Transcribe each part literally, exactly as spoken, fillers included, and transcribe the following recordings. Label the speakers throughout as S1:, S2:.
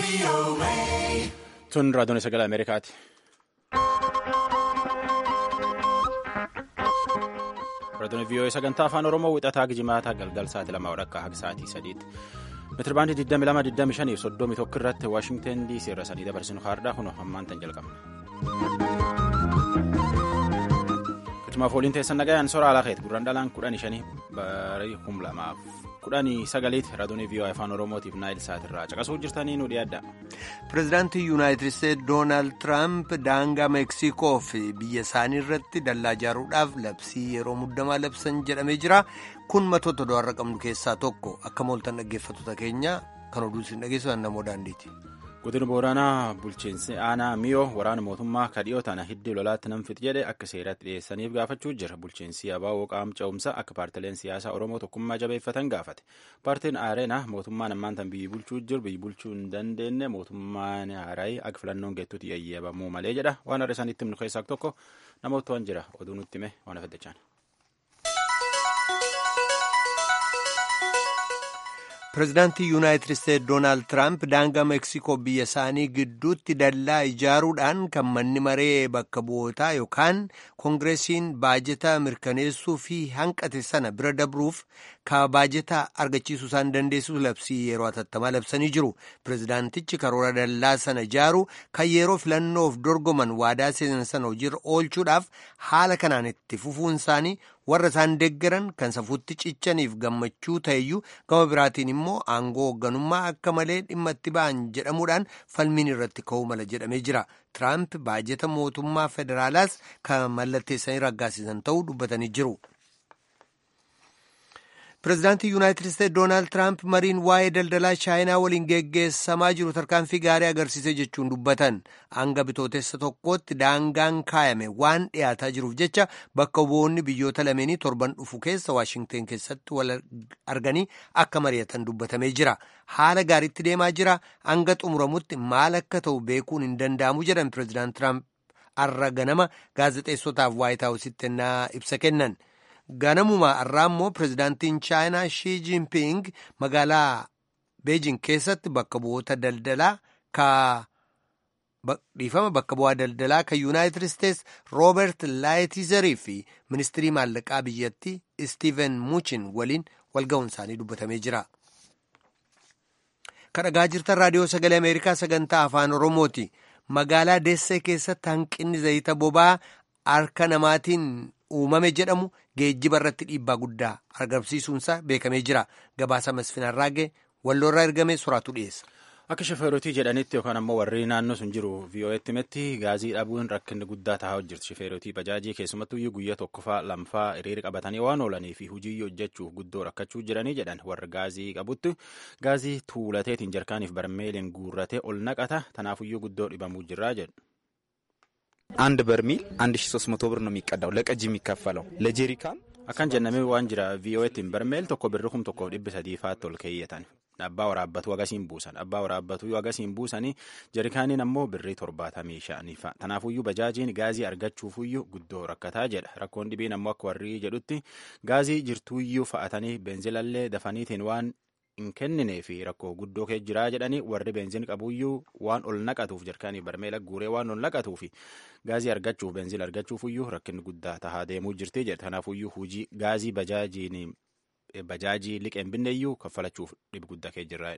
S1: Tun raadiyoon sagalee Ameerikaati. Raadiyoon V O A sagantaa afaan Oromoo wixataa gijimaataa galgal sa'aatii lama walakkaa haga sa'aatii sadiitti. Meetirabaandii digdami lama digdami shanii fi soddomii tokko irratti Waashingten D C irra sadii dabarsinu kaardhaa kun hammaan tan jalqabna. Kutuma fooliin teessan nagayaan soora alaa keeti gurraan dhalaan kudhanii shanii barii kum lamaaf kudhanii sagaliiti raadiyoon V O A afaan Oromootiif naayil sa'aatirraa caqasuu jirtanii nu dhiyaadha.
S2: Pireezidaantii Yuunaayitid Isteetsi Doonaald Tiraamp daangaa Meeksikoo fi biyya isaanii irratti dallaa ijaaruudhaaf labsii yeroo muddamaa labsan jedhamee jira. Kun matoota do'arra qabnu keessaa tokko akka mooltan dhaggeeffattoota keenya kan oduu isin dhageessan namoo daandiiti.
S1: Godina Booranaa bulchiinsi aanaa miyoo waraana mootummaa kadhiyoo tana hiddii lolaatti namfit jedhe akka seeratti dhiyeessaniif gaafachuu jira. Bulchiinsi abaaboo qaam ce'umsa akka paartileen siyaasaa Oromoo tokkummaa jabeeffatan gaafate. Paartiin Areenaa mootummaan ammaan tan biyyi bulchuu jiru biyyi bulchuu hin dandeenye mootummaan haaraayii akka filannoon geettuutti yayyeebamuu malee jedha. Waan har'a isaaniitti himnu keessaa tokko namoota waan jira oduu nutti hime waan afaddachaan.
S2: Pireezidaantii Yuunaayitid Isteetsi Doonaald Tiraamp daangaa Meeksikoo biyya isaanii gidduutti dallaa ijaaruudhaan kan manni maree bakka bu'ootaa yookaan koongireesiin baajeta mirkaneessuu fi hanqate sana bira dabruuf ka baajeta argachiisuu isaan dandeessu labsii yeroo hatattamaa labsanii jiru. Pireezidaantichi karoora dallaa sana ijaaruu kan yeroo filannoof dorgoman waadaa seenan sana hojiirra oolchuudhaaf haala kanaan itti fufuun isaanii warra isaan deeggaran kan safuutti cichaniif gammachuu ta'eyyuu gama biraatiin immoo aangoo hoogganummaa akka malee dhimma itti ba'an jedhamuudhaan falmiin irratti ka'uu mala jedhamee jira. Tiraamp baajeta mootummaa federaalaas kan mallatteessanii raggaasisan ta'uu dubbatanii jiru. Pireezidaantii Yuunaayitid Isteetsi Doonaald Tiraamp mariin waa'ee daldalaa chaayinaa waliin geggeessamaa jiru tarkaanfii gaarii agarsiise jechuun dubbatan. Hanga bitootessa tokkootti daangaan kaayame waan dhiyaataa jiruuf jecha bakka bu'oonni biyyoota lameenii torban dhufu keessa Waashingten keessatti wal arganii akka mari'atan dubbatamee jira. Haala gaariitti deemaa jira. Hanga xumuramutti maal akka ta'u beekuun hin danda'amu jedhan Pireezidaant Tiraamp har'a ganama gaazexeessotaaf Waayit Haawusitti ibsa kennan. Ganamuma irraa immoo pireezidaantiin chaayinaa Shii Jinping magaalaa Beejing keessatti bakka bu'oota daldalaa ka dhiifama bakka bu'aa daldalaa kan Yuunaayitid Isteetsi Rooberti Laayitizarii fi ministirii maallaqaa biyyattii Istiiven Muchin waliin walga'uun isaanii dubbatamee jira. Kan dhagaa jirtan raadiyoo sagalee Ameerikaa sagantaa afaan Oromooti. Magaalaa Deessee keessatti hanqinni zayita boba'aa harka namaatiin uumame jedhamu geejjiba irratti dhiibbaa guddaa argamsiisuunsaa beekamee jira. Gabaasa Masfinaa Raagee walloorraa ergame suraatu dhiyeessa.
S1: Akka shofeerotii jedhanitti yookaan ammoo warri naannoo sun jiru V O Aatti himetti gaazii dhabuun rakkinni guddaa taa'aa jirti. Shofeerotii bajaajii keessumattuu guyyaa tokkoffaa lamfaa hiriira qabatanii waan oolanii fi hojii hojjechuuf guddoo rakkachuu jiranii jedhan warra gaazii qabutti gaazii tuulateetiin jarkaaniif barmeeliin guurratee ol naqata tanaafuyyuu guddoo dhibamuu jirraa jedhu.
S3: አንድ በርሚል አንድ ሺህ ሶስት መቶ ብር ነው የሚቀዳው ለቀጅ የሚከፈለው ለጄሪካን
S1: አካን ጀነሜ ዋንጅራ V O Atiin በርሜል tokko birrukum tokko dhibbi sadii faatti ol keeyyatan abbaa waraabbatuu agasiin buusan abbaa waraabbatuu agasiin buusanii jarikaaniin ammoo birrii torbaatamii shanii fa'a tanaafuyyuu bajaajiin gaazii argachuufuyyuu guddoo rakkataa jedha rakkoon dhibiin ammoo akka warri jedhutti gaazii jirtuuyyuu fa'atanii beenzilallee dafaniitiin waan hin kenninee fi rakkoo guddoo kee jiraa jedhanii warri beenziin qabuyyuu waan ol naqatuuf jarkaanii barmeela guuree waan ol naqatuuf gaazii argachuuf beenziin argachuufuyyuu rakkinni guddaa tahaa deemuu jirti jedha kanaafuyyuu hujii gaazii bajaajiin bajaajii liqeen binneeyyuu kaffalachuuf dhibi guddaa kee jiraa.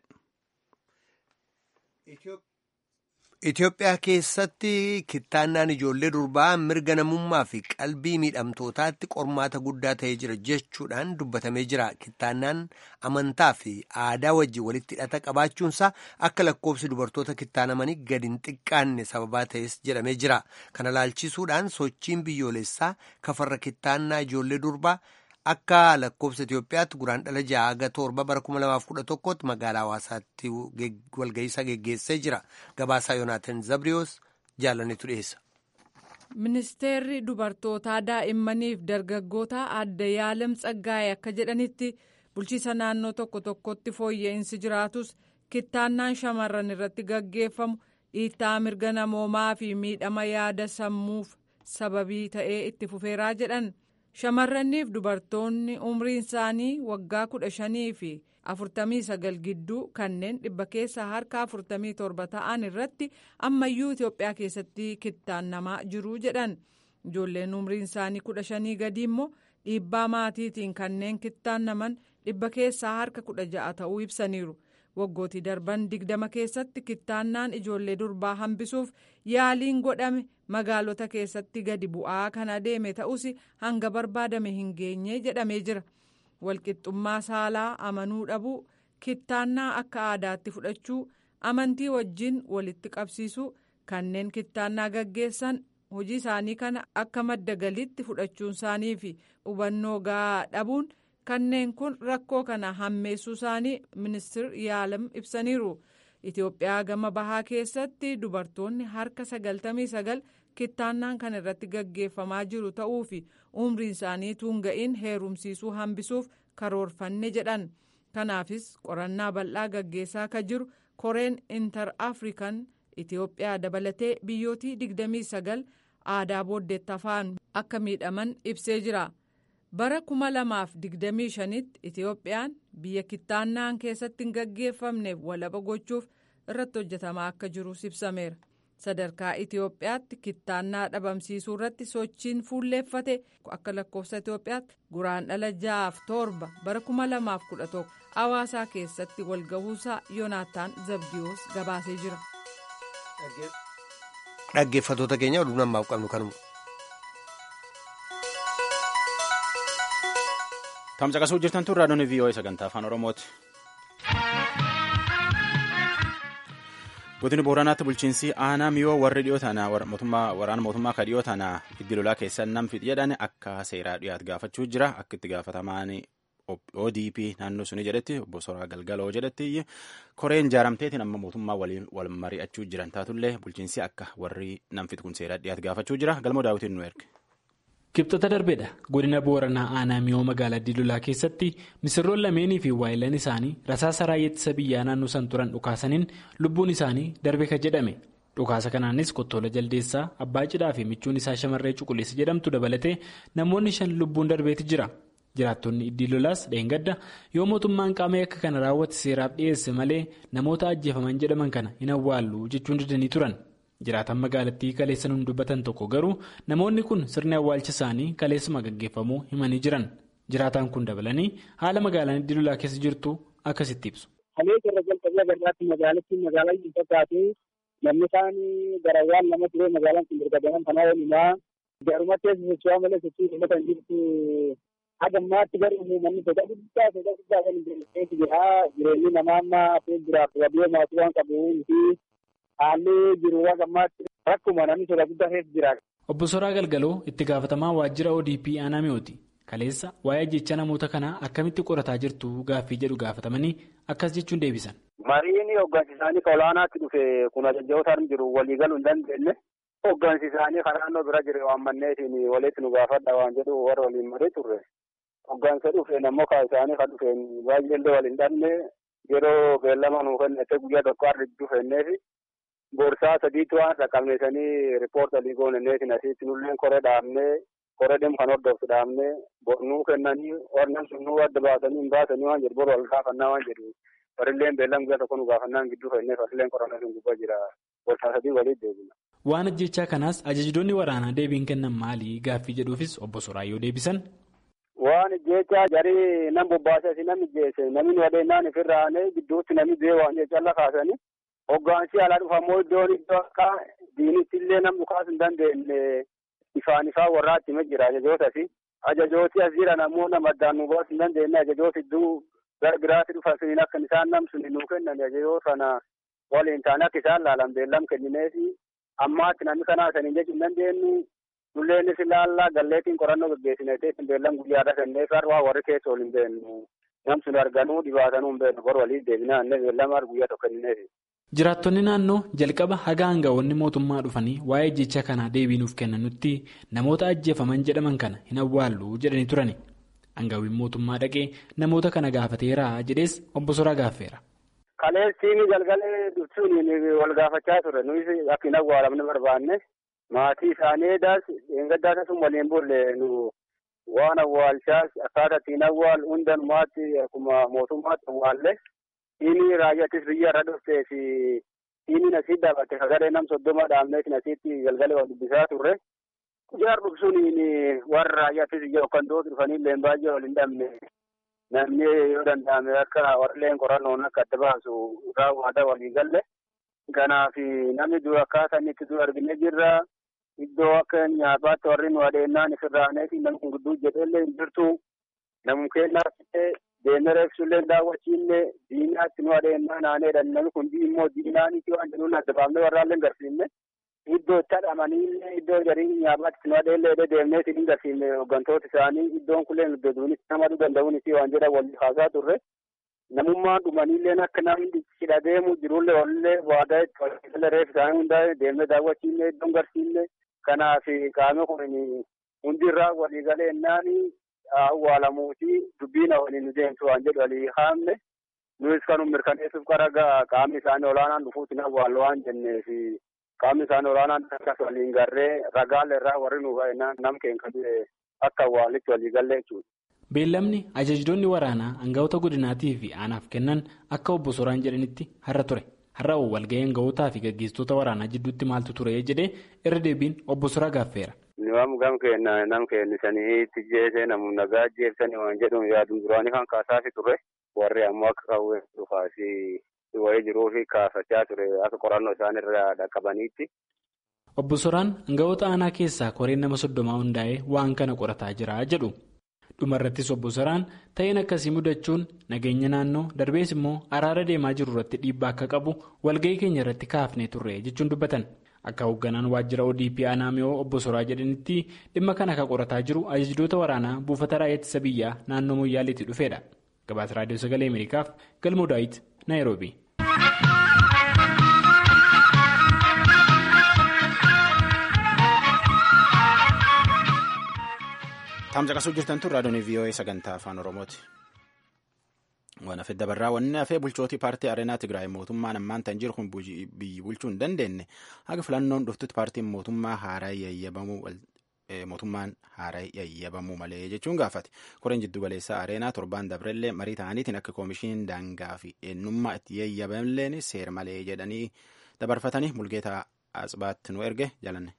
S2: Itoophiyaa keessatti kittaannaan ijoollee durbaa mirga namummaa fi qalbii miidhamtootaatti qormaata guddaa ta'ee jira jechuudhaan dubbatamee jira. Kittaannaan amantaa fi aadaa wajjin walitti hidhata qabaachuunsaa akka lakkoofsi dubartoota kittaanamanii gadi hin xiqqaanne sababaa ta'es jedhamee jira. Kana laalchisuudhaan sochiin biyyoolessaa kafarra kittaannaa ijoollee durbaa akka lakkoofsa Itoophiyaatti guraandhala ja'a haga torba bara kuma lamaaf kudha tokkotti magaalaa Hawaasaatti walga'iisa geggeessee jira. Gabaasaa Yoonaataan Zabriyoos jaalanitu dhiyeessa.
S4: Ministeerri dubartootaa daa'immaniif dargaggoota adde Yaalem Tsaggaayee akka jedhanitti bulchiisa naannoo tokko tokkotti fooyya'insi jiraatus kittaannaan shamarran irratti gaggeeffamu dhiittaa mirga namoomaa fi miidhama yaada sammuuf sababii ta'ee itti fufeeraa jedhan. Shamarraniif dubartoonni umriin isaanii waggaa kudha shanii fi afurtamii sagal gidduu kanneen dhibba keessaa harka afurtamii torba ta'an irratti ammayyuu Itoophiyaa keessatti kittaannamaa jiru jedhan. Ijoolleen umriin isaanii kudha shanii gadi immoo dhiibbaa maatiitiin kanneen kittaannaman dhibba keessaa harka kudha ja'a ta'uu ibsaniiru. Waggootii darban digdama keessatti kittaannaan ijoollee durbaa hambisuuf yaaliin godhame magaalota keessatti gadi bu'aa kan adeeme ta'us hanga barbaadame hin geenye jedhamee jira. Walqixxummaa saalaa amanuu dhabuu, kittaannaa akka aadaatti fudhachuu, amantii wajjin walitti qabsiisuu, kanneen kittaannaa gaggeessan hojii isaanii kana akka madda galiitti fudhachuun isaanii fi hubannoo gahaa dhabuun kanneen kun rakkoo kana hammeessuu isaanii ministeerri yaalam ibsaniiru. Itoophiyaa gama bahaa keessatti dubartoonni harka sagaltamii sagal kittaannaan kan irratti gaggeeffamaa jiru ta'uu fi umriin isaanii tuun ga'iin heerumsiisuu hambisuuf karoorfanne jedhan. Kanaafis qorannaa bal'aa gaggeessaa kan jiru koreen intar afrikan Itoophiyaa dabalatee biyyootii digdamii sagal aadaa booddeetti afaan akka miidhaman ibsee jira. Bara kuma lamaaf digdamii shanitti Itoophiyaan biyya kittaannaan keessatti hin gaggeeffamneef walaba gochuuf irratti hojjetamaa akka jirus ibsameera. Sadarkaa Itoophiyaatti kittaannaa dhabamsiisuu irratti sochiin fuulleeffate akka lakkoofsa Itoophiyaatti guraandhala ja'aaf torba bara kuma lamaaf kudha tokko hawaasaa keessatti walgahuusaa Yoonaataan Zabdiyoos gabaasee jira.
S2: Dhaggeeffattoota keenya oduu namaaf qabnu kanuma.
S1: Tamsaqasuu jirtan tun raadiyoon V O A sagantaa afaan Oromooti. Godina Booranaatti bulchiinsi aanaa miyoo warri dhiyoo tanaa waraana mootummaa ka dhiyoo tanaa iddi lolaa keessan nam fixi jedhan akka seeraa dhiyaatu gaafachuu jira. Akka itti gaafatamaan O D P naannoo suni jedhetti obbo Soraa Galgaloo jedhetti koreen jaaramteetiin amma mootummaa waliin wal mari'achuu jiran taatullee bulchiinsi akka warri nam fixi kun seeraa dhiyaatu gaafachuu jira. Galmoo daawwitiin nu erge.
S5: Kibxata darbeedha godina Booranaa aanaa miyoo magaalaa Didulaa keessatti misirroon lameenii fi waayilaan isaanii rasaasa raayyaa ittisa biyyaa naannoo san turan dhukaasaniin lubbuun isaanii darbe ka jedhame. Dhukaasa kanaanis Kottoola Jaldeessaa, Abbaa Cidhaa fi michuun isaa shamarree Cuquliisa jedhamtu dabalatee namoonni shan lubbuun darbeeti jira. Jiraattonni iddii lolaas dheengadda yoo mootummaan qaama akka kana raawwate seeraaf dhiyeesse malee namoota ajjeefaman jedhaman kana hin awwaallu jechuun didanii turan. Jiraatan magaalattii kaleessan hin dubbatan tokko garuu namoonni kun sirni awwaalcha isaanii kaleessuma gaggeeffamuu himanii jiran. Jiraataan kun dabalanii haala magaalaan iddii lolaa keessa jirtu akkasitti ibsu.
S6: Halee irra jalqabee gargaarti magaalattiin magaalaa hin fakkaatu namni isaanii garawwaan lama turee magaalaan kun dirqadaman kanaa waliinaa garumatti socho'aa malee sochii uummata hin jirtu hagammaatti garuu uummanni sodaa guddaa sodaa guddaa kan hin jirreetti jira jireenyi namaa amma hafee jiraaf wabii maatii waan qabuun fi haalli jiru hagammaatti rakkuma namni sodaa guddaa keessa jira.
S5: Obbo Soraa Galgaloo itti gaafatamaa waajjira O D P aanaa mi'ooti. Kaleessa waa'ee jecha namoota kanaa akkamitti qorataa jirtu gaaffii jedhu gaafatamanii akkas jechuun deebisan.
S6: Mariin hoggansi isaanii ka olaanaatti dhufe kun ajajjootaan jiru waliigaluu hin dandeenye. Hoggansi isaanii karaa naannoo bira jiru waan manneetiin walitti nu gaafadha waan jedhu warra waliin marii turre. Hoggansa dhufeen ammoo kaa isaanii kan dhufeen baay'ee waliin dhabne yeroo beellama nuu kennete guyyaa tokko harri dhufeenneefi boorsaa sadiitu waan dhaqqabneesanii riippoortalii gooneneetiin asitti nulleen koree dhaabnee koree deemu kan hordoftu dhaabnee nuu kennanii warreen sun nuu adda baasanii hin baasanii waan jedhu boru wal gaafannaa waan jedhu warrilleen beellama guyyaa tokko nu gaafannaan gidduu fenneef warrilleen qorannaa sun gubbaa jira boorsaa sadii waliin deebina.
S5: Waan ajjechaa kanaas ajajdoonni waraanaa deebiin kennan maalii gaaffii jedhuufis obbo Soraayyoo deebisan.
S6: Waan jecha jarii nam bobbaasa si namni jeesse namni wadeennaan ifirraanee gidduutti namni bee waan jecha la kaasanii hoggaansi alaa dhufamoo iddoon iddoo akka diinitti illee nam dhukaas hin dandeenye ifaan ifaa warraatti hima jira ajajootas ajajooti as jira namoo nama addaan nu baasuu hin dandeenye ajajooti iddoo gargiraatti dhufan suniin akka isaan nam suni nuu kennan ajajoota sana waliin taane akka isaan laalan beellam kennineefi ammaatti namni kanaa saniin jechuu hin dandeenyu. Nulleen ilaallaa galleetiin qorannoo gaggeessineetiin beellam guyyaadha kenneef har'aa warri keessa waliin beennu namsun arganuu dhibaatanuu hin beennu bor waliin deebinaa inni beellama guyyaa tokko kennineef.
S5: Jiraattonni naannoo jalqaba haga aangawoonni mootummaa dhufanii waa'ee jecha kanaa deebii nuuf kennanutti namoota ajjeefaman jedhaman kana hin awwaallu jedhanii turani. Aangawiin mootummaa dhaqee namoota kana gaafateera jedhees obbo Soraa gaaffeera.
S6: Kaleessiin galgalee dhuftuun wal gaafachaa ture nuyi akka hin awwaalamne barbaanne. Maatii isaanii eedaas eeggaddaasa sun waliin bulle nu waan awwaalchaas akkaataa ittiin awwaal hundumaatti akkuma mootummaatti awwaalle inni raayyaattis biyya irra dhuftee fi inni asii dhaabate kagaree nam soddoma dhaabneetiin asitti galgala wal dubbisaa turre. Jaar dhugsuun warra raayyaattis biyya yookaan dooti dhufanii illee baay'ee wal hin dhabne namni yoo danda'ame akka warreen qorannoon akka adda baasu irraa waadaa walii galle. Kanaaf namni dura akkaataa inni itti dura argine jirra. Iddoo akka nyaataatti warri nu adeemnaan ifirraaneeti namni gudduu jedheellee hin jirtu. Namni keenyaatti deemee reebsullee daawwachiillee diinaatti nu adeemnaan aaneedhaan namni kun immoo diinaanitti waan jedhuun adda baafnee warraallee hin garsiifne. Iddoo itti hadhamaniillee iddoo jariin nyaataatti nu adeemnee deemneetiin hin garsiifne hooggantoota isaanii iddoon kullee iddoo duunis nama danda'uunis waan jedhan wal haasaa turre. Namummaan dhumaniillee akka namni cidha deemu jirullee wallee waadaa itti reef isaanii hundaa'e deemee daawwachiillee iddoon garsiifne. Kanaaf qaama kun hundirraa walii galeennaan awwaalamuuti dubbiin waliin nu deemtu waan jedhu walii haamne nuyis kan mirkaneessuuf qaraga qaamni isaanii olaanaan dhufuutiin awwaallu waan jenneef qaamni isaanii olaanaan akkas waliin garree ragaalee irraa warri nu nam keenya akka awwaalitti walii galee jechuudha.
S5: Beellamni ajajdoonni waraanaa aangawoota godinaatii fi aanaaf kennan akka obbo Soraan jedhanitti har'a ture. Har'a walga'ii aangawootaa fi gaggeessitoota waraanaa jidduutti maaltu ture jedhee irra deebiin obbo Soraa gaaffeera.
S6: Niwaam gam kenna nam kennisanii itti jeesee namoonni nagaa jeebsanii waan jedhuun yaaduun duraanii kan kaasaasi ture. Warri ammoo akka qawwee dhufaasii wayii jiruu fi kaafachaa ture akka qorannoo isaanirraa dhaqqabaniitti.
S5: Obbo Soraan aangawoota aanaa keessaa koreen nama soddomaa hundaa'ee waan kana qorataa jira jedhu. Dhumarrattis obbo Soraan ta'een akkasii mudachuun nageenya naannoo darbees immoo araara deemaa jiru irratti dhiibbaa akka qabu walga'ii keenya irratti kaafnee turre jechuun dubbatan. Akka hoogganaan waajjira O D P aanaa mi'oo obbo Soraa jedhanitti dhimma kana akka qorataa jiru ajajdoota waraanaa buufata raayyaa ittisa biyyaa naannoo Moyyaaleetti dhufeedha. Gabaasa Raadiyoo Sagalee Ameerikaaf Galmoo Daawit Naayiroobii.
S1: Taamsa qasuu jirtan tun raadiyoon V O A sagantaa afaan Oromooti. Waan hafe dabarraa wanni hafee bulchootii paartii Areenaa Tigraay mootummaan ammaan tan jiru kun biyyi bulchuu hin dandeenye haga filannoon dhuftutti paartiin mootummaa haaraa yayyabamuu mootummaan haaraa yayyabamuu malee jechuun gaafate. Koreen jiddu galeessaa Areenaa torbaan dabrellee marii ta'aniitiin akka koomishiniin daangaa fi eenyummaa itti yayyabamleen seera malee jedhanii dabarfatanii Mulgeetaa Asbaatti nu erge jalanne.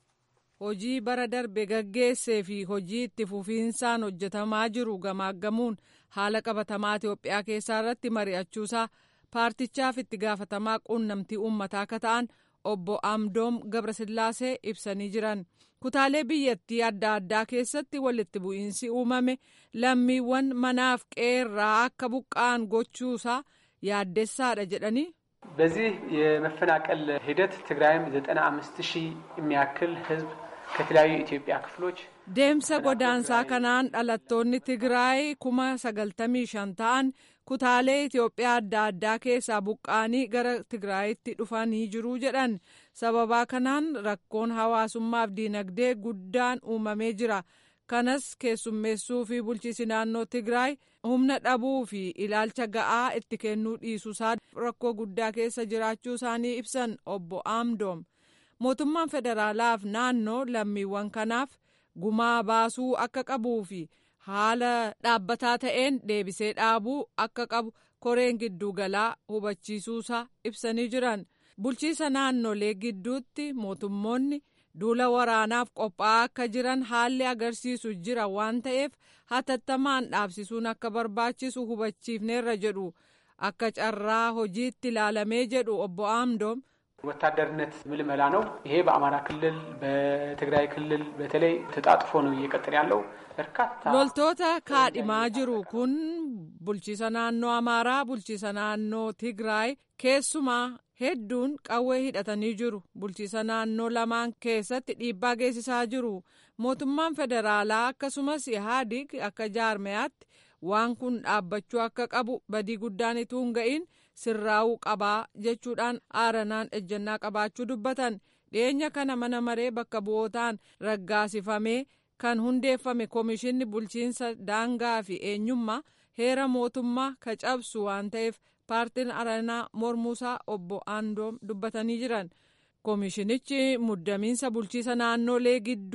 S4: Hojii bara darbe gaggeessee fi hojii itti fufiinsaan hojjetamaa jiru gamaaggamuun haala qabatamaa Itoophiyaa keessaa irratti mari'achuusaa paartichaaf itti gaafatamaa quunnamtii uummataa akka ta'an obbo Amdoom Gabrasillaasee ibsanii jiran. Kutaalee biyyattii adda addaa keessatti walitti bu'iinsi uumame lammiiwwan manaaf qeerraa akka buqqa'an gochuusaa yaaddessaadha jedhanii.
S7: በዚህ የመፈናቀል ሂደት ትግራይም ዘጠና አምስት ሺህ የሚያክል ህዝብ ከተለያዩ የኢትዮጵያ ክፍሎች
S4: deemsa godaansaa kanaan dhalattoonni Tigraay kuma sagaltamii shan ta'an kutaalee Itoophiyaa adda addaa keessaa buqqa'anii gara Tigraayitti dhufanii jiru jedhan. Sababaa kanaan rakkoon hawaasummaaf diinagdee guddaan uumamee jira. Kanas keessummeessuu fi bulchiinsi naannoo Tigraay humna dhabuu fi ilaalcha ga'aa itti kennuu dhiisuusaa rakkoo guddaa keessa jiraachuu isaanii ibsan obbo Amdoom. Mootummaan federaalaaf naannoo lammiiwwan kanaaf gumaa baasuu akka qabuu fi haala dhaabbataa ta'een deebisee dhaabuu akka qabu koreen gidduugalaa hubachiisuusaa ibsanii jiran. Bulchiinsa naannolee gidduutti mootummoonni duula waraanaaf qophaa'aa akka jiran haalli agarsiisu jira waan ta'eef hatattamaan dhaabsisuun akka barbaachisu hubachiifneerra jedhu akka carraa hojiitti ilaalamee jedhu obbo Amdoom.
S7: ወታደርነት ምልመላ ነው። ይሄ በአማራ ክልል በትግራይ ክልል በተለይ ተጣጥፎ ነው እየቀጠለ ያለው በርካታ
S4: loltoota kaadhimaa jiru kun bulchiinsa naannoo Amaaraa bulchiinsa naannoo Tigraay keessumaa hedduun qawwee hidhatanii jiru. Bulchiinsa naannoo lamaan keessatti dhiibbaa geessisaa jiru. Mootummaan federaalaa akkasumas Ihaadig akka jaarmayaatti waan kun dhaabbachuu akka qabu badii guddaan ituu hin ga'iin sirraa'uu qabaa jechuudhaan aaranaan ejjennaa qabaachuu dubbatan. Dhiyeenya kana mana maree bakka bu'ootaan raggaasifamee kan hundeeffame koomishinni bulchiinsa daangaa fi eenyummaa heera mootummaa ka cabsu waan ta'eef paartiin Areenaa mormuusaa obbo Amdoom dubbatanii jiran. Koomishinichi muddamiinsa bulchiinsa naannolee gidduu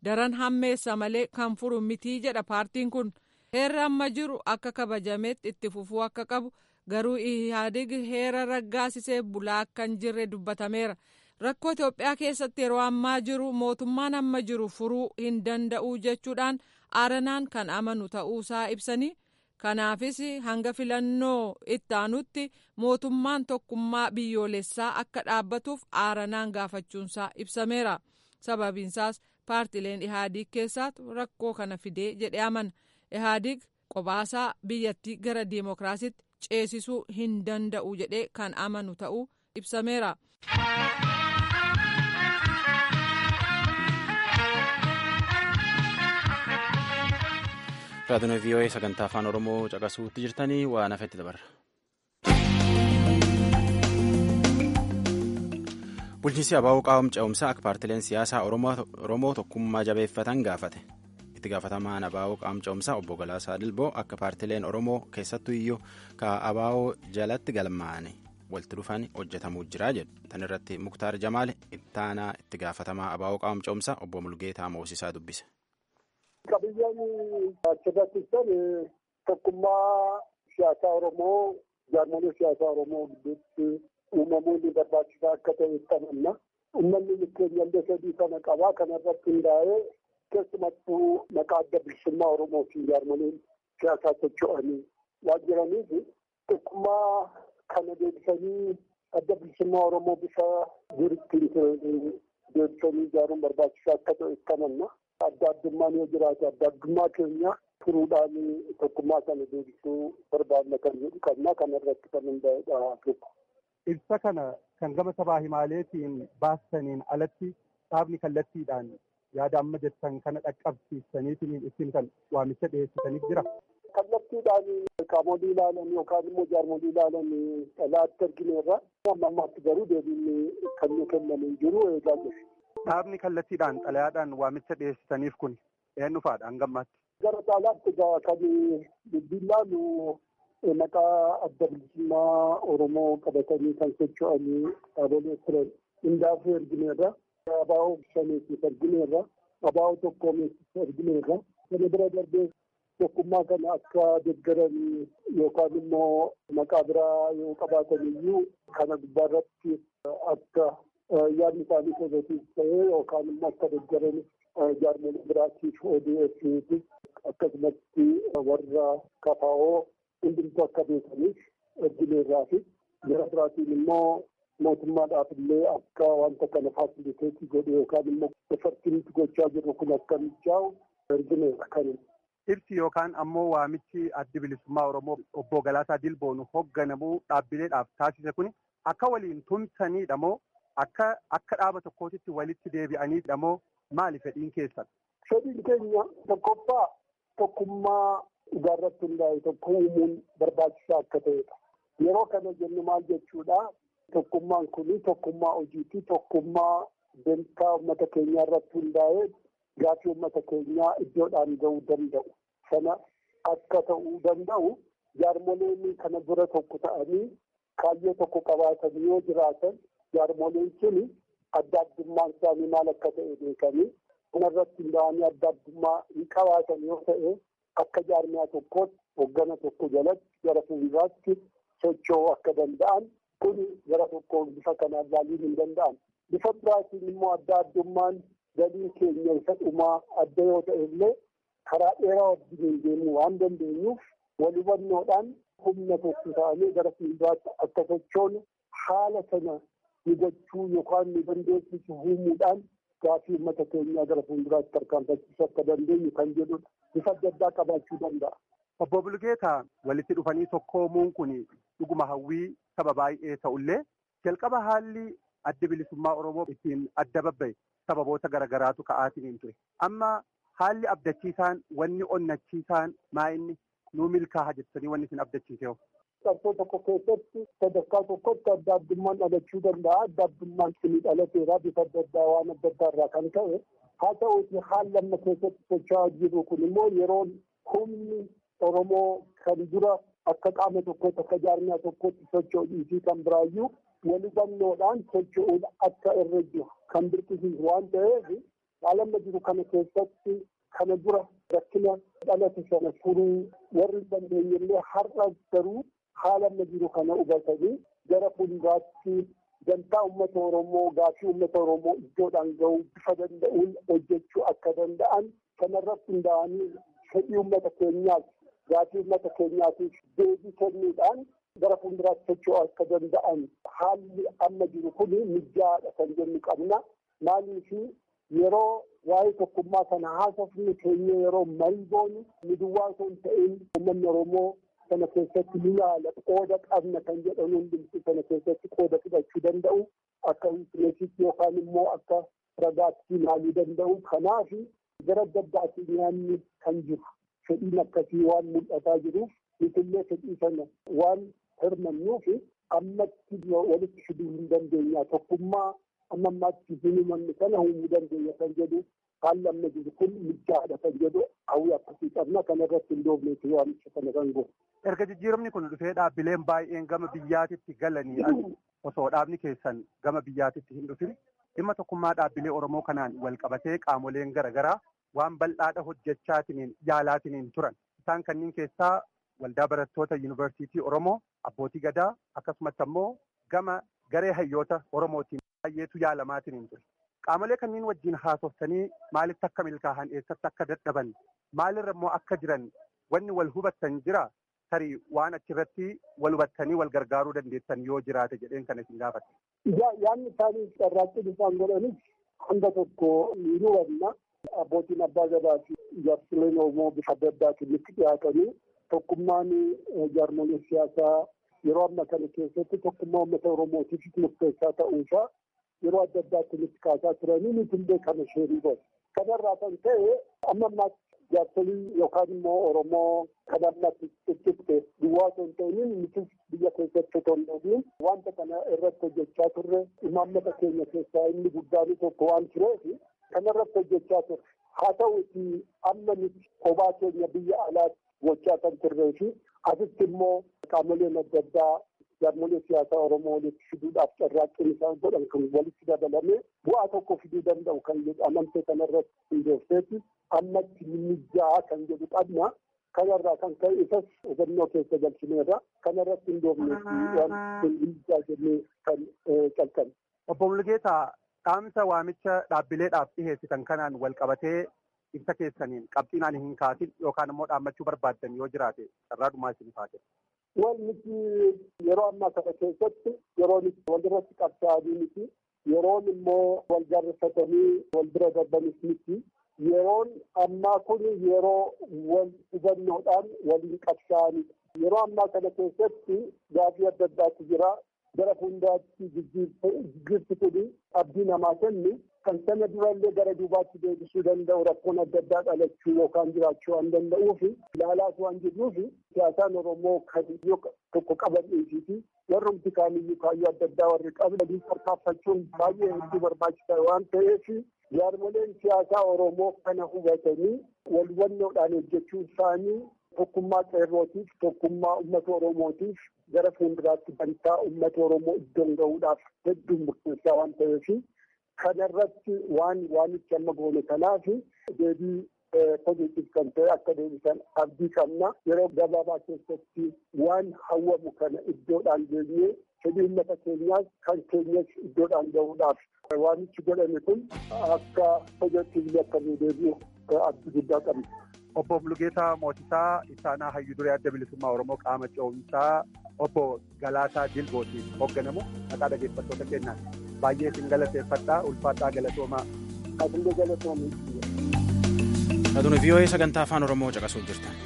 S4: daran hammeessa malee kan furu mitii jedha paartiin kun. Heerri amma jiru akka kabajametti itti fufuu akka qabu garuu Ihaadig heera raggaasisee bulaa akka hin jirre dubbatameera. Rakkoo Itoophiyaa keessatti yeroo ammaa jiru mootummaan amma jiru furuu hin danda'u jechuudhaan Aaranaan kan amanu ta'uusaa ibsanii kanaafis hanga filannoo itti aanutti mootummaan tokkummaa biyyoolessaa akka dhaabbatuuf Aaranaan gaafachuunsaa ibsameera. Sababiinsaas paartileen Ihaadig keessaatu rakkoo kana fidee jedhee amana. Ihaadig qobaasaa biyyattii gara diimokiraasiitti ceesisuu hin danda'u jedhee kan amanu ta'uu ibsameera.
S1: Raadiyoo V O A sagantaa afaan Oromoo caqasuutti jirtanii waan hafetti dabarra. Bulchiinsi Abaaboo qaama ce'umsaa akka paartileen siyaasaa Oromoo tokkummaa jabeeffatan gaafate. Itti gaafatamaan Abaaboo qaama ce'umsaa obbo Galaasaa Dilboo akka paartileen Oromoo keessattuu iyyuu ka Abaaboo jalatti galmaa'anii walitti dhufan hojjetamuu jira jedhu. Tan irratti Muktaar Jamaal ittaanaa itti gaafatamaa Abaaboo qaama ce'umsaa obbo Mulgeetaa Moosisaa dubbise.
S8: Qabiyyaan achirratti tokkummaa siyaasaa Oromoo jaarmolee siyaasaa Oromoo gidduutti uumamuu ni barbaachisaa akka ta'e amanna. Uummanni keenya illee sadii kana qabaa kanarratti hundaa'ee keessumattuu maqaa adda bilisummaa Oromoo fi jaarmoleen siyaasaa socho'anii waan jiraniif tokkummaa kana deebisanii adda bilisummaa Oromoo bifa duriitti deebisanii ijaaruun barbaachisaa akka ta'e amanna. Adda addummaan yoo jiraate adda addummaa keenya furuudhaan tokkummaa kana deebisuu barbaadna kan jedhu qabna. Kana irratti kan hundaa'edha.
S9: Ibsa kana kan gama sabaa himaaleetiin baastaniin alatti dhaabni kallattiidhaan yaada amma jettan kana dhaqqabsiisaniitiin ittiin kan waamicha dhiyeessitaniif jira.
S8: Kallattiidhaan qaamolee ilaalan yookaan immoo jaarmolee ilaalan dhalaatti argineerra. Amma ammaatti garuu deebiin kan nu kennamu jiru eegaa jirra.
S9: Dhaabni kallattiidhaan xalayaadhaan waamicha dhiyeessitaniif kun eenyu faadha hangammaatti?
S8: Gara caalaatti egaa kan bilbilaalu maqaa adda bilisummaa Oromoo qabatanii kan socho'anii dhaabolee turan hundaafuu ergineerra. Abaaboo shaneetiif ergineerra. Abaaboo tokkoomeetiif ergineerra. Kana bira darbee tokkummaa kana akka deeggaran yookaan immoo maqaa biraa yoo qabaatan iyyuu kana gubbaarratti akka yaadni isaanii positiif ta'ee yookaan immoo akka deeggaran jaarmolee biraatiif O D F'tiif akkasumatti warra K F O hundumtuu akka beekaniif ergineerraa fi gara biraatiin immoo mootummaadhaaf illee akka wanta kana faasiliteetii godhe yookaan immoo effartiinitti gochaa jirru kun akka mijaa'u ergineerra kanin.
S9: Ibsi yookaan ammoo waamichi addi bilisummaa Oromoo obbo Galaasaa Dilboon hoogganamuu dhaabbileedhaaf taasise kun akka waliin tumsaniidha moo akka akka dhaaba tokkootitti walitti deebi'aniidha moo maali fedhiin keessan?
S8: Fedhiin keenya tokkoffaa tokkummaa dhugaarratti hundaa'e tokko uumuun barbaachisaa akka ta'edha. Yeroo kana jennu maal jechuudha? Tokkummaan kun tokkummaa hojiitii tokkummaa dantaa uummata keenyaa irratti hundaa'ee gaaffii uummata keenyaa iddoodhaan ga'uu danda'u. Sana akka ta'uu danda'u jaarmoleen kana dura tokko ta'anii kaayyoo tokko qabaatanii yoo jiraatan jaarmoleen sun adda addummaan isaanii maal akka ta'e beekanii kanarratti hundaa'anii adda addummaa hin qabaatan yoo ta'e akka jaarmiyaa tokkootti hoggana tokko jalatti gara fuulduraatti socho'uu akka danda'an kun gara tokkoon bifa kanaan ilaaluun hin danda'an. Bifa biraatiin immoo adda addummaan galiin keenya isa dhumaa adda yoo ta'e illee karaa dheeraa wajjin deemuu waan dandeenyuuf wal hubannoodhaan humna tokko ta'anii gara fuulduraatti akka sochoonu haala sana ni gochuu yookaan ni dandeessisu uumuudhaan gaaffii uummata keenyaa gara fuulduraatti tarkaanfachiisuu akka dandeenyu kan jedhudha. Bifa adda addaa qabaachuu danda'a.
S9: Obbo Bulgeetaa walitti dhufanii tokkoomuun kun dhuguma hawwii saba baay'ee ta'ullee jalqaba haalli addi bilisummaa Oromoo ittiin adda babba'e sababoota garaagaraatu ka'aatiin hin ture. Amma haalli abdachiisaan wanni onnachiisaan maa inni nuu milkaa'a jettanii wanni isin abdachiise hoo?
S8: Qabsoo tokko keessatti sadarkaa tokkotti adda addummaan dhalachuu danda'a. Adda addummaan kun dhalateera bifa adda addaa waan adda addaa irraa kan ta'e. Haa ta'uuti haala amma keessatti socho'aa jiru kun immoo yeroo humni Oromoo kan dura akka qaama tokkotti akka jaarmiyaa tokkotti socho'uu fi kan biraayyuu wal hubannoodhaan socho'uun akka irra jiru kan birqisiisu waan ta'eef haalamma jiru kana keessatti kana dura rakkina dhalate sana furuu warri dandeenye illee har'a garuu haalamma jiru kana hubatanii gara fuulduraatti dantaa uummata Oromoo gaafii uummata Oromoo iddoodhaan ga'uu bifa danda'uun hojjechuu akka danda'an kanarratti hundaa'anii fedhii uummata keenyaaf gaafii uummata keenyaatiif deebii kennuudhaan gara fuulduraatti socho'uu akka danda'an haalli amma jiru kun mijaa'aadha kan jennu qabna. Maaliif yeroo waa'ee tokkummaa kana haasofni keenya yeroo marii goonu nu duwwaa osoo hin ta'in uummanni Oromoo sana keessatti ni yaala qooda qabna kan jedhan hundumti sana keessatti qooda fudhachuu danda'u akka intimeesitti yookaan immoo akka ragaatti ilaaluu danda'u. Kanaaf gara adda addaatiin yaanni kan jiru fedhiin akkasii waan mul'ataa jiruuf nutillee fedhii sana waan hirmannuuf ammatti walitti fiduu hin dandeenya tokkummaa amma ammaatti hin uumamne kana uumuu dandeenya kan jedhu haalli amma jiru kun mijaa'aadha kan jedhu hawwii akkasii qabna kanarratti hin doofneeti waamicha kana kan goonu.
S9: Erga jijjiiramni kun dhufee dhaabbileen baay'een gama biyyaatitti galanii osoo dhaabni keessan gama biyyaatitti hin dhufin dhimma tokkummaa dhaabbilee Oromoo kanaan wal qabatee qaamoleen garaagaraa waan bal'aadha hojjechaatiniin yaalaatiniin turan. Isaan kanneen keessaa waldaa barattoota yuunivarsiitii Oromoo, abbootii gadaa akkasumas ammoo gama garee hayyoota Oromootiin baay'eetu yaalamaatiniin ture. Qaamolee kanneen wajjin haasoftanii maalitti akka milkaa'an eessatti akka dadhaban maalirra immoo akka jiran wanni wal hubattan jira. Tarii waan achirratti wal hubattanii wal gargaaruu dandeessan yoo jiraate jedheen kana isin gaafate.
S8: Yaanni isaanii carraaqqiin isaan godhanis hanga tokko ni hubanna. Abbootiin abbaa gadaa fi jaarsoleen Oromoo bifa adda addaatiin itti dhiyaatanii tokkummaan jaarmolee siyaasaa yeroo amma kana keessatti tokkummaa uummata Oromootiif murteessaa ta'uusaa yeroo adda addaatti itti kaasaa turanii nuti illee kana sheerii godhe. Kanarraa kan ta'e amma ammaatti jaarsolii yookaan immoo Oromoo kan ammatti ciccibte duwwaa osoo hin ta'in nutis biyya keessatti otoo hin dhabiin wanta kana irratti hojjechaa turre imaammata keenya keessaa inni guddaan tokko waan tureef kanarratti hojjechaa turre. Haa ta'uuti amma nuti kophaa keenya biyya alaatti gochaa kan turree fi asitti immoo qaamoleen adda addaa jaarmolee siyaasaa Oromoo walitti fiduudhaaf carraaqqiin isaan godhan kan walitti dabalamee bu'aa tokko fiduu danda'u kan jedhu amantee kanarratti hundeesseeti ammatti mijaa'aa kan jedhu qabna. Kanarraa kan ka'e isas hubannoo keessa galchineerra kanarratti hin doofneefi waan mijaa'aa jennee kan calqabe.
S9: Obbo Mulugeetaa dhaamsa waamicha dhaabbileedhaaf dhiheessitan kanaan wal qabatee ibsa keessaniin qabxiinaan hin kaasin yookaan immoo dhaammachuu barbaaddan yoo jiraate carraa dhumaa isin taate.
S8: Wal miti yeroo ammaa kana keessatti yeroon walirratti qabsaa'anii miti yeroon immoo wal jaarfatanii wal bira darbanis miti yeroon ammaa kun yeroo wal hubannoodhaan waliin qabsaa'anii yeroo ammaa kana keessatti gaafii adda addaatu jira. Gara fuulduraatti jijjiirti kun abdii namaa kennu kan sana durallee gara duubaatti deebisuu danda'u rakkoon adda addaa dhalachuu yookaan jiraachuu waan danda'uuf ilaalaas waan jirruuf siyaasaan Oromoo kan tokko qabanii fi warrumti kaaniyyuu kaayyoo adda addaa warri qaban tarkaanfachuun baay'ee hedduu barbaachisaa waan ta'eef jaarmoleen siyaasaa Oromoo kana hubatanii wal hubannoodhaan hojjechuu isaanii tokkummaa qeerrootiif tokkummaa uummata Oromootiif gara fuulduraatti bantaa uummata Oromoo iddoon gahuudhaaf hedduu murteessaa waan ta'eef kanarratti waan waamicha amma goone kanaaf deebii pozitiiv kan ta'e akka deebisan abdii qabna. Yeroo gabaabaa keessatti waan hawwamu kana iddoodhaan geenyee fedhii uummata keenyaas kan keenyas iddoodhaan gahuudhaaf waamichi godhame kun akka pozitiivli akka nu deebi'u abdii guddaa qabna.
S9: Obbo Mulugeetaa Mootisaa Isaanaa Hayyuu Duree Adda Bilisummaa Oromoo qaama ce'umsaa obbo Galaasaa Dilbootiin hoogganamu maqaa dhaggeeffattoota keenyaan baay'ee isin galateeffadhaa ulfaadhaa galatoomaa.
S8: Asillee galatoomaa.
S1: Aduun V O A sagantaa afaan Oromoo caqasuuf jirtan.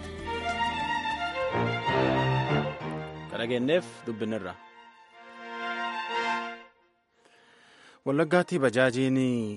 S1: Kadhageenneef dubbinirra. Wallaggaatti bajaajiin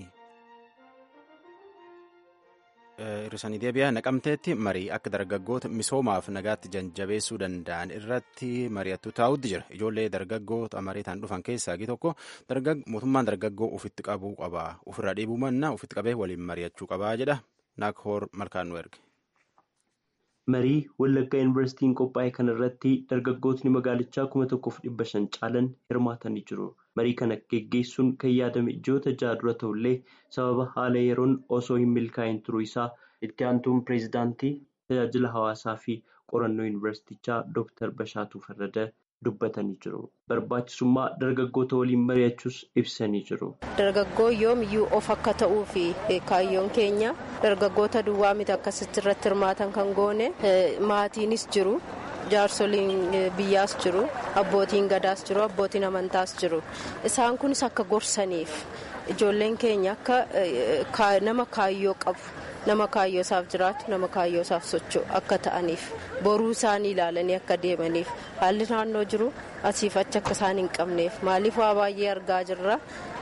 S1: hir'isanii deebi'aa naqamteetti marii akka dargaggoota misoomaaf nagaatti jajjabeessuu danda'an irratti mari'attu taa'utti jira. Ijoollee dargaggoota mariitaan dhufan keessaa tokko mootummaan dargaggoo ofitti qabuu qabaa ofirraa dhiibuu mannaa ofitti qabee waliin mari'achuu qabaa jedha. Naakhoor malkaan nu erge.
S10: Marii Wallaggaa Yuunivarsiitiin qophaa'e kanarratti dargaggootni magaalichaa kuma tokkoof dhibba shan caalan hirmaatanii jiru. Marii kana geggeessuun kan yaadame ji'oota ja'a dura ta'ullee sababa haala yeroon osoo hin milkaa'in turuu isaa itti aantuun pireezidaantii tajaajila hawaasaa fi qorannoo yuunivarsiitichaa Dooktar Bashaatuu Farrada dubbatanii jiru. Barbaachisummaa dargaggoota waliin mari'achuus ibsanii jiru.
S11: Dargaggoo yoomiyyuu of akka ta'uu fi kaayyoon keenya dargaggoota duwwaa miti akkasitti irratti hirmaatan kan goone maatiinis jiru. Jaarsoliin biyyaas jiru, abbootiin gadaas jiru, abbootiin amantaas jiru. Isaan kunis akka gorsaniif ijoolleen keenya akka nama kaayyoo qabu, nama kaayyoo isaaf jiraatu, nama kaayyoo isaaf socho'u akka ta'aniif boruu isaanii ilaalanii akka deemaniif haalli naannoo jiru asiif achi akka isaan hin qabneef maaliif waa baay'ee argaa jirra.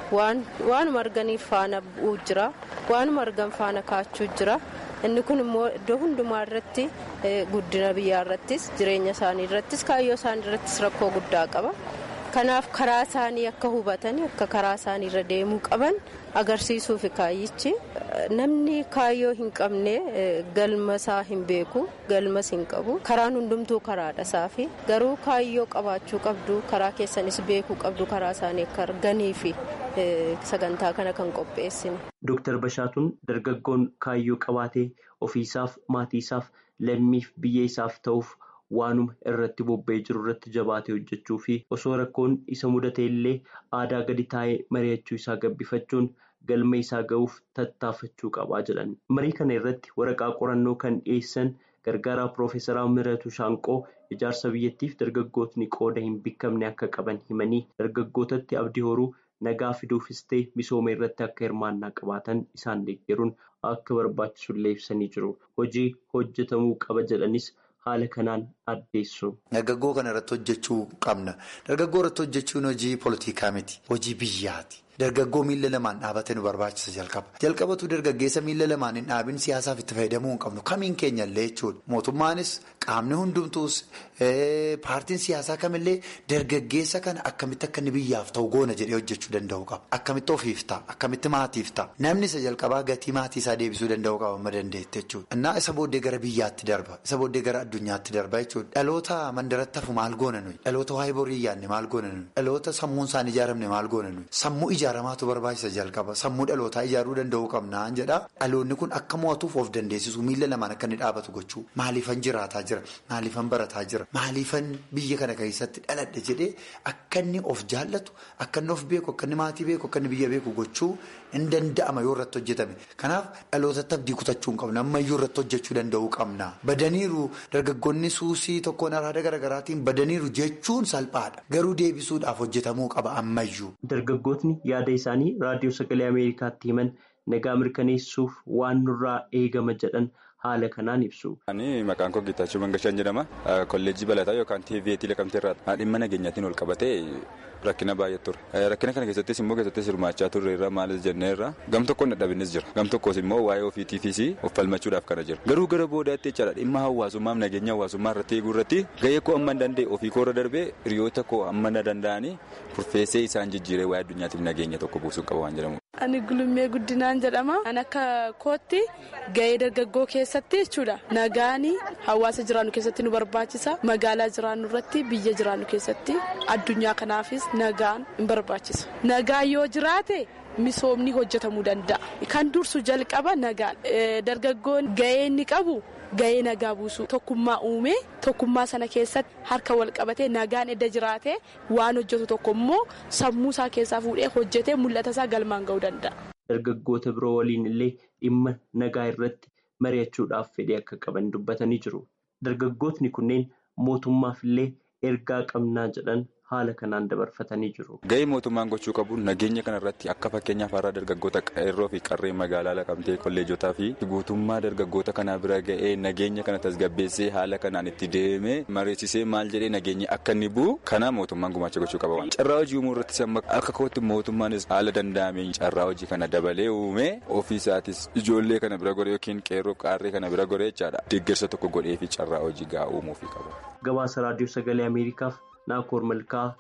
S11: Waanuma arganiif faana bu'uu jira, waanuma argan faana kaachuu jira. Inni kun immoo iddoo hundumaa irratti guddina biyyaa irrattis jireenya isaanii irrattis kaayyoo isaanii irrattis rakkoo guddaa qaba. Kanaaf karaa isaanii akka hubatanii akka karaa isaanii irra deemuu qaban agarsiisuuf kaayyichi namni kaayyoo hin qabne galma isaa hin beeku, galmas hin qabu. Karaan hundumtuu karaadha isaafi garuu kaayyoo qabaachuu qabdu, karaa keessanis beekuu qabdu, karaa isaanii akka arganii fi sagantaa kana kan qopheessine.
S10: Dooktar Bashaatuun dargaggoon kaayyoo qabaatee ofiisaaf, maatiisaaf, lammiif biyya isaaf ta'uuf waanuma irratti bobba'ee jiru irratti jabaatee hojjechuu fi osoo rakkoon isa mudate illee aadaa gadi taa'ee mari'achuu isaa gabbifachuun galma isaa ga'uuf tattaafachuu qabaa jedhan. Marii kana irratti waraqaa qorannoo kan dhiyeessan gargaaraa Piroofeesaraa Miratuu Shaanqoo ijaarsa biyyattiif dargaggootni qooda hin bikkamne akka qaban himanii dargaggootatti abdii horuu nagaa fiduufis ta'e misooma irratti akka hirmaannaa qabaatan isaan deeggaruun akka barbaachisullee ibsanii jiru. Hojii hojjetamuu qaba jedhanis haala kanaan addeessu.
S12: Dargaggoo kana irratti hojjechuu qabna. Dargaggoo irratti hojjechuun hojii poolitikaa miti. Hojii biyyaati. Dargaggoo miila lamaan dhaabatee nu barbaachisa jalqaba. Jalqabatu dargaggeessa miila lamaan hin dhaabin siyaasaaf itti fayyadamuu hin qabnu. Kamiin keenya illee jechuudha. Mootummaanis qaamni hundumtuus paartiin siyaasaa kamillee dargaggeessa kana akkamitti akka inni biyyaaf ta'u goona jedhee hojjechuu danda'u qaba. Akkamitti ofiif ta'a? Akkamitti maatiif ta'a? Namni isa jalqabaa gatii maatii isaa deebisuu danda'u qaba amma dandeetti jechuudha. Innaa isa booddee gara biyyaatti darba. Isa booddee gara addunyaatti darba jechuudha. Dhaloota mandaratti hafu maal goona nuyi? Dhaloota waa'ee borii yaadne maal goona nuyi? Dhaloota sammuun isaan ijaaramne maal goona nuyi? Sammuu ijaaramaatu barbaachisa jalqaba. Sammuu dhalootaa ijaaruu danda'uu qabnaan jedha. Dhaloonni kun akka mo'atuuf of dandeessisu miila lamaan akka inni dhaabatu gochuu. Maaliifan jiraataa jira? Maaliifan barataa jira? Maaliifan biyya kana keessatti dhaladhe jedhee akka inni of jaallatu, akka inni of beeku, akka inni maatii beeku, akka inni biyya beeku gochuu hin danda'ama yoo irratti hojjetame. Kanaaf dhalootatti abdii kutachuu hin qabna. Ammayyuu irratti hojjechuu danda'uu qabna. Badaniiru dargaggoonni suusii tokkoon araada garaagaraatiin badaniiru jechuun salphaadha. Garuu deebisuudhaaf hojjetamuu qaba ammayyuu.
S10: Dargaggootni yaada isaanii raadiyoo sagalee Ameerikaatti himan nagaa mirkaneessuuf waan nurraa eegama jedhan haala kanaan ibsu.
S13: Ani maqaan koo Geetaachoo Mangashaan jedhama. Kolleejjii balataa yookaan T V T Leqamteerraa dhimma nageenyaatiin ol qabatee rakkina baay'ee ture. Rakkina kana keessattis immoo keessattis hirmaachaa turreerra maalis jenneerra gam tokkoon dadhabinnis jira. Gam tokkos immoo waa'ee ofiitiifis of falmachuudhaaf kana jira. Garuu gara boodaatti jechaadha dhimma hawaasummaa nageenya hawaasummaa irratti eeguu irratti gahee koo amma danda'e ofii koo irra darbee hiriyoota koo amma na danda'anii furfeessee isaan jijjiiree waa'ee addunyaatiif nageenya tokko buusuu qaba waan jedhamu.
S14: Ani Gulummee Guddinaan jedhama. Ani akka kootti gahee dargaggoo keessatti jechuudha. Nagaanii hawaasa jiraannu keessatti nu barbaachisa. Magaalaa jiraannu irratti biyya jiraannu keessatti addunyaa kanaafis nagaan hin barbaachisa. Nagaa yoo jiraate misoomni hojjetamuu danda'a. Kan dursu jalqaba nagaan. Dargaggoon gahee inni qabu gahee nagaa buusu. Tokkummaa uumee tokkummaa sana keessatti harka wal qabatee nagaan edda jiraate waan hojjetu tokko immoo sammuu isaa keessaa fuudhee hojjetee mul'ata isaa galmaan ga'uu danda'a.
S10: Dargaggoota biroo waliin illee dhimma nagaa irratti mari'achuudhaaf fedhii akka qaban dubbatanii jiru. Dargaggootni kunneen mootummaaf illee ergaa qabnaa jedhan haala kanaan dabarfatanii jiru.
S13: Gahee mootummaan gochuu qabu nageenya kanarratti akka fakkeenyaaf har'a dargaggoota qeerroo fi qarree magaalaa Leqamtee kolleejotaa fi guutummaa dargaggoota kanaa bira ga'ee nageenya kana tasgabbeessee haala kanaan itti deemee mariisisee maal jedhee nageenyi akka inni bu'u kana mootummaan gumaacha gochuu qaba. Carraa hojii uumuu irratti akka kootti mootummaanis haala danda'ameen carraa hojii kana dabalee uumee ofiisaatis ijoollee kana bira godhee yookiin qeerroo qarree kana bira godhee jechaadha. Deeggarsa tokko godhee fi carraa hojii gahaa uumuufii qaba.
S10: Gabaasa raadiyoo sagalee Ameerikaaf Naakoor Malkaa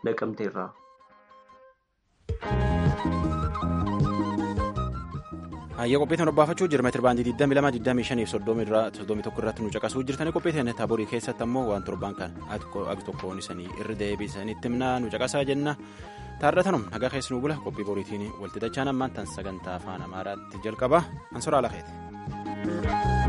S10: Leqamteerraa.
S1: Hayya qophii kana barbaafachuu jirma tirbaandii digdamii lama digdamii shanii fi soddomii tokko irratti nu caqasuu jirtanii qophii kana taaborii keessatti ammoo waan torbaan kan ag tokkoon isanii irra deebisanitti himnaa nu caqasaa jenna. Taarratanum nagaa keessi nu bula qophii boriitiin walti dachaan ammaan tan sagantaa afaan Amaaraatti jalqaba ansoraa lakeeti.